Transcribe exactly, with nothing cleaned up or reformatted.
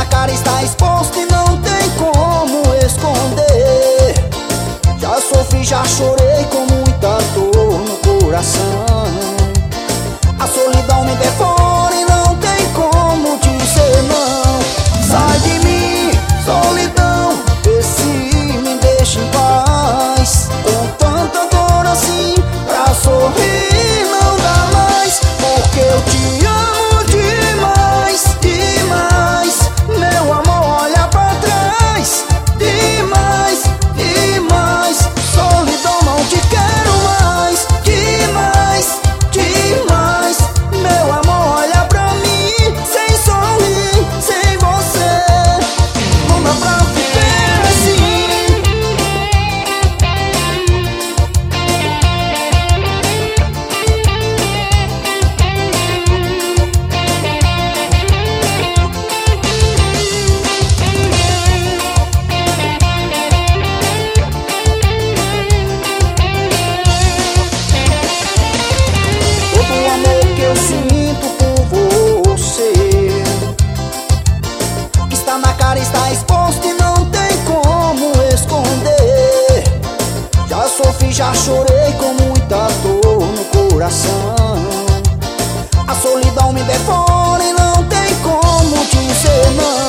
cara, está exposto e não tem como esconder. Já sofri, já chorei com muita dor no coração. A solidão me devora e não tem como dizer não. Sai de mim, solidão, vê se me deixa em paz. Com tanta dor assim, pra sorrir não dá mais. Porque eu te amo demais, demais. Meu amor, olha pra trás. Demais, demais. Solidão, não te quero mais. Demais, demais. Meu amor, olha pra mim. Sem sorrir, sem você não dá pra viver assim. Todo o amor que eu sinto por você está na cara, está exposto e não tem como esconder. Já sofri, já chorei com muita dor no coração. A solidão me devora e não tem como dizer não.